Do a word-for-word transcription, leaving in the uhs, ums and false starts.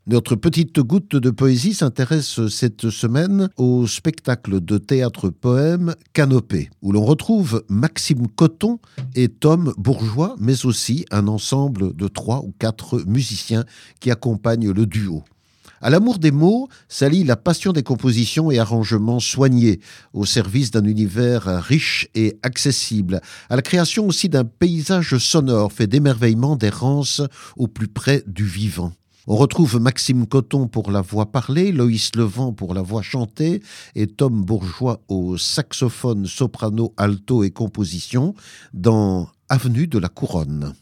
Notre petite goutte de poésie s'intéresse cette semaine au spectacle de théâtre-poème Canopée, où l'on retrouve Maxime Coton et Tom Bourgeois, mais aussi un ensemble de trois ou quatre musiciens qui accompagnent le duo. À l'amour des mots s'allie la passion des compositions et arrangements soignés au service d'un univers riche et accessible, à la création aussi d'un paysage sonore fait d'émerveillement, d'errance au plus près du vivant. On retrouve Maxime Coton pour la voix parlée, Loïs Levent pour la voix chantée et Tom Bourgeois au saxophone, soprano, alto et composition dans Avenue de la Couronne.